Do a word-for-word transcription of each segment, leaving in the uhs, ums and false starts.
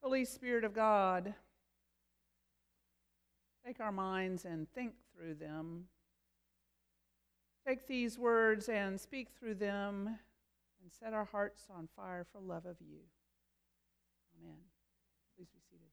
Holy Spirit of God, take our minds and think through them. Take these words and speak through them and set our hearts on fire for love of you. Amen. Please be seated.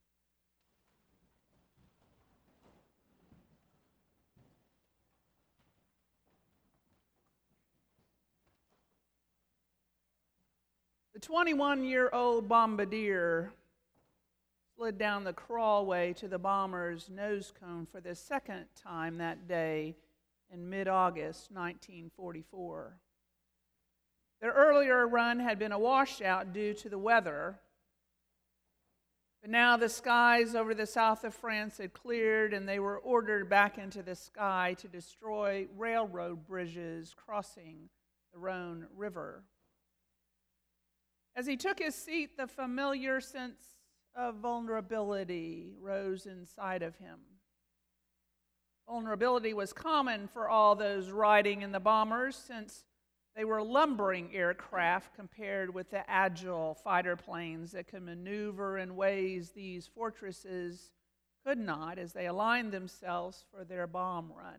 The twenty-one-year-old bombardier slid down the crawlway to the bomber's nose cone for the second time that day in mid-August nineteen forty-four. Their earlier run had been a washout due to the weather, but now the skies over the south of France had cleared and they were ordered back into the sky to destroy railroad bridges crossing the Rhone River. As he took his seat, the familiar sense of vulnerability rose inside of him. Vulnerability was common for all those riding in the bombers, since they were lumbering aircraft compared with the agile fighter planes that could maneuver in ways these fortresses could not as they aligned themselves for their bomb run.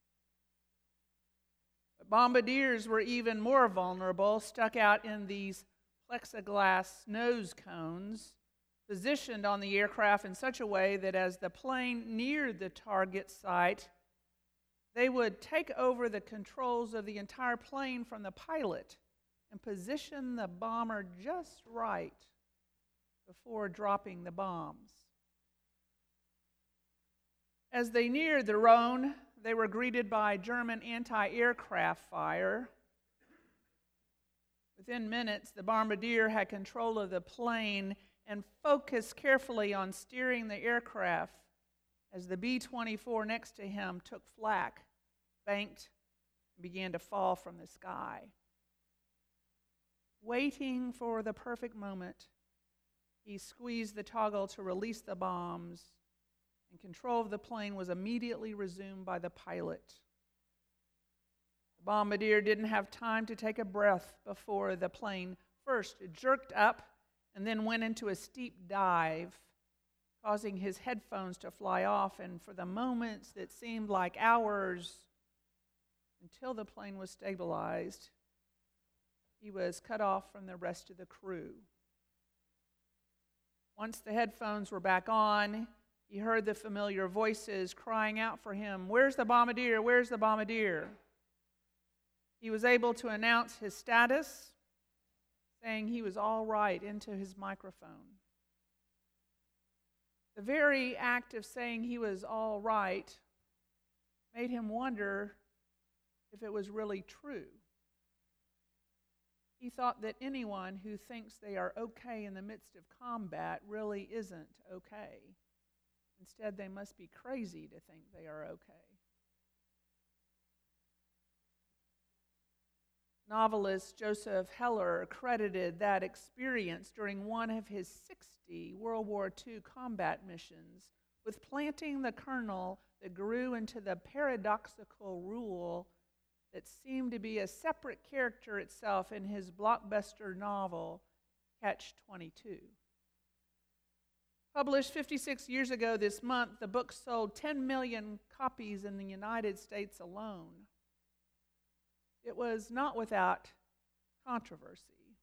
But bombardiers were even more vulnerable, stuck out in these plexiglass nose cones, positioned on the aircraft in such a way that as the plane neared the target site, they would take over the controls of the entire plane from the pilot and position the bomber just right before dropping the bombs. As they neared the Rhone, they were greeted by German anti-aircraft fire. Within minutes, the bombardier had control of the plane and focused carefully on steering the aircraft as the B twenty-four next to him took flak, banked, and began to fall from the sky. Waiting for the perfect moment, he squeezed the toggle to release the bombs, and control of the plane was immediately resumed by the pilot. The bombardier didn't have time to take a breath before the plane first jerked up and then went into a steep dive, causing his headphones to fly off, and for the moments that seemed like hours until the plane was stabilized, he was cut off from the rest of the crew. Once the headphones were back on, he heard the familiar voices crying out for him, "Where's the bombardier? Where's the bombardier?" He was able to announce his status, saying he was all right into his microphone. The very act of saying he was all right made him wonder if it was really true. He thought that anyone who thinks they are okay in the midst of combat really isn't okay. Instead, they must be crazy to think they are okay. Novelist Joseph Heller credited that experience during one of his sixty World War Two combat missions with planting the kernel that grew into the paradoxical rule that seemed to be a separate character itself in his blockbuster novel, Catch twenty-two. Published fifty-six years ago this month, the book sold ten million copies in the United States alone. It was not without controversy.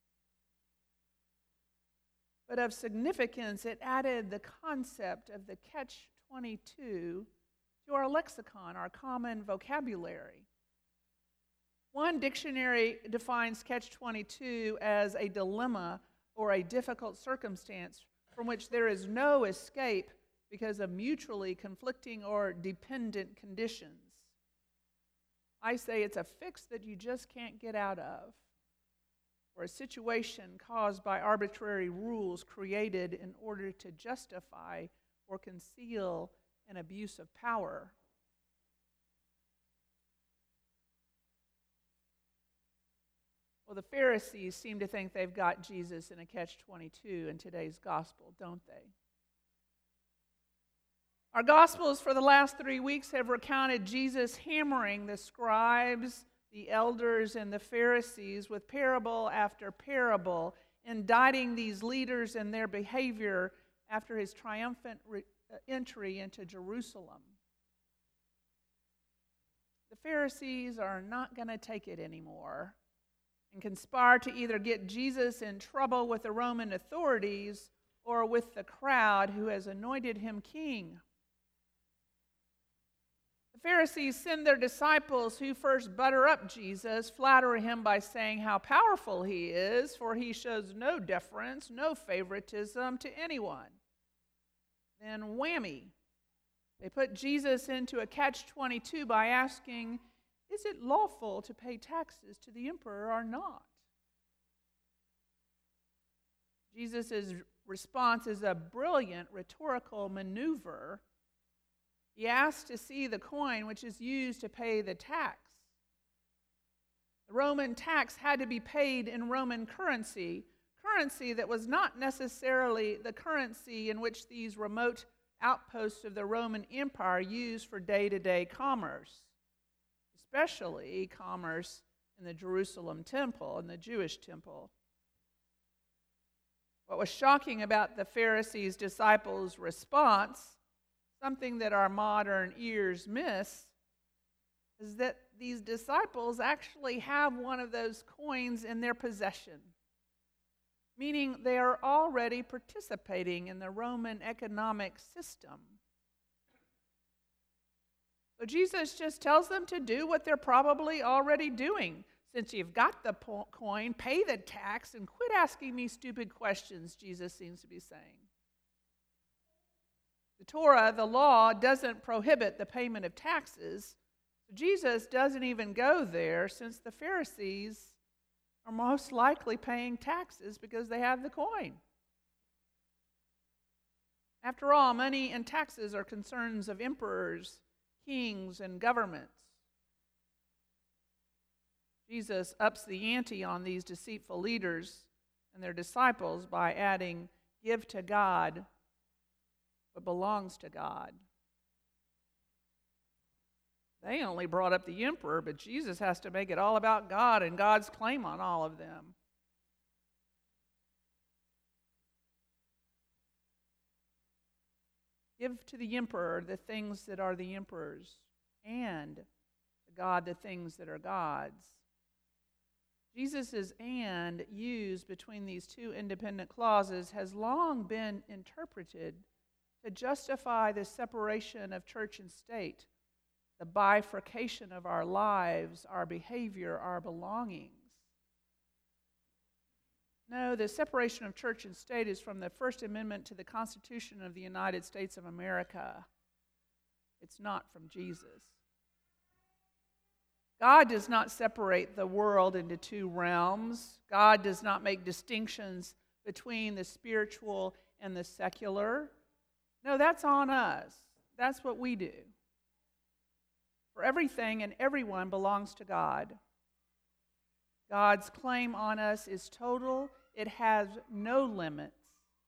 But of significance, it added the concept of the Catch twenty-two to our lexicon, our common vocabulary. One dictionary defines Catch twenty-two as a dilemma or a difficult circumstance from which there is no escape because of mutually conflicting or dependent conditions. I say it's a fix that you just can't get out of, or a situation caused by arbitrary rules created in order to justify or conceal an abuse of power. Well, the Pharisees seem to think they've got Jesus in a catch twenty-two in today's gospel, don't they? Our Gospels for the last three weeks have recounted Jesus hammering the scribes, the elders, and the Pharisees with parable after parable indicting these leaders and their behavior after his triumphant re- uh, entry into Jerusalem. The Pharisees are not going to take it anymore and conspire to either get Jesus in trouble with the Roman authorities or with the crowd who has anointed him king. The Pharisees send their disciples, who first butter up Jesus, flatter him by saying how powerful he is, for he shows no deference, no favoritism to anyone. Then whammy, they put Jesus into a catch twenty-two by asking, is it lawful to pay taxes to the emperor or not? Jesus' response is a brilliant rhetorical maneuver. He asks to see the coin which is used to pay the tax. The Roman tax had to be paid in Roman currency, currency that was not necessarily the currency in which these remote outposts of the Roman Empire used for day-to-day commerce, especially commerce in the Jerusalem temple and the Jewish temple. What was shocking about the Pharisees' disciples' response, something that our modern ears miss, is that these disciples actually have one of those coins in their possession, meaning they are already participating in the Roman economic system. So Jesus just tells them to do what they're probably already doing. Since you've got the po- coin, pay the tax and quit asking me stupid questions, Jesus seems to be saying. The Torah, the law, doesn't prohibit the payment of taxes. So Jesus doesn't even go there, since the Pharisees are most likely paying taxes because they have the coin. After all, money and taxes are concerns of emperors, kings, and governments. Jesus ups the ante on these deceitful leaders and their disciples by adding, give to God what belongs to God. They only brought up the emperor, but Jesus has to make it all about God and God's claim on all of them. Give to the emperor the things that are the emperor's, and to God the things that are God's. Jesus' and used between these two independent clauses has long been interpreted to justify the separation of church and state, the bifurcation of our lives, our behavior, our belongings. No, the separation of church and state is from the First Amendment to the Constitution of the United States of America. It's not from Jesus. God does not separate the world into two realms. God does not make distinctions between the spiritual and the secular. No, that's on us. That's what we do. For everything and everyone belongs to God. God's claim on us is total. It has no limits.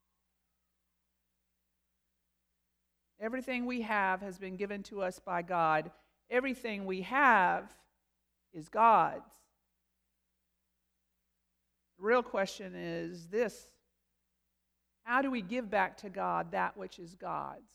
Everything we have has been given to us by God. Everything we have is God's. The real question is this: how do we give back to God that which is God's?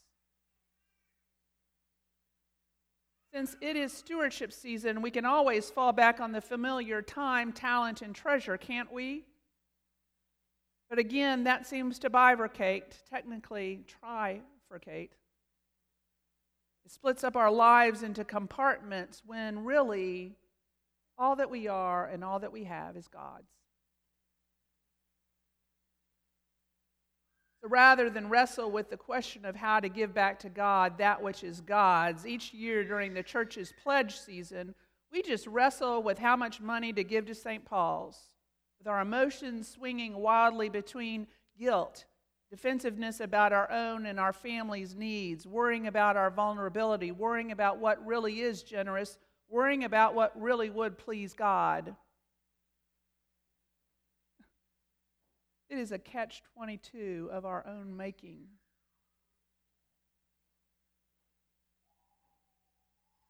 Since it is stewardship season, we can always fall back on the familiar time, talent, and treasure, can't we? But again, that seems to bifurcate, technically trifurcate. It splits up our lives into compartments when really all that we are and all that we have is God's. So rather than wrestle with the question of how to give back to God that which is God's, each year during the church's pledge season, we just wrestle with how much money to give to Saint Paul's, with our emotions swinging wildly between guilt, defensiveness about our own and our family's needs, worrying about our vulnerability, worrying about what really is generous, worrying about what really would please God. It is a catch twenty-two of our own making.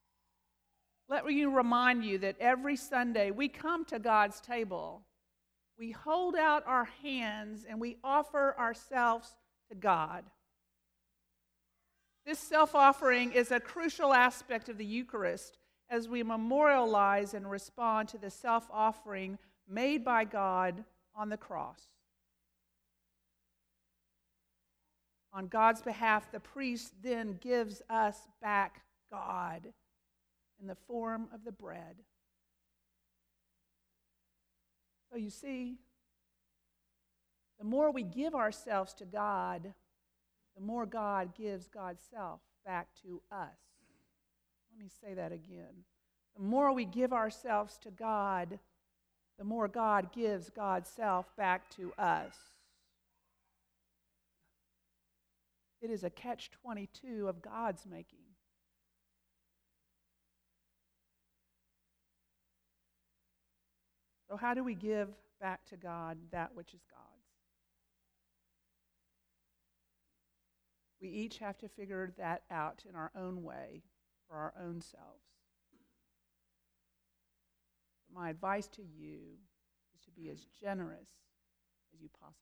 Let me remind you that every Sunday we come to God's table We hold out our hands and we offer ourselves to God. This self-offering is a crucial aspect of the Eucharist as we memorialize and respond to the self-offering made by God on the cross. On God's behalf, the priest then gives us back God in the form of the bread. So you see, the more we give ourselves to God, the more God gives God's self back to us. Let me say that again. The more we give ourselves to God, the more God gives God's self back to us. It is a catch twenty-two of God's making. So how do we give back to God that which is God's? We each have to figure that out in our own way for our own selves. But my advice to you is to be as generous as you possibly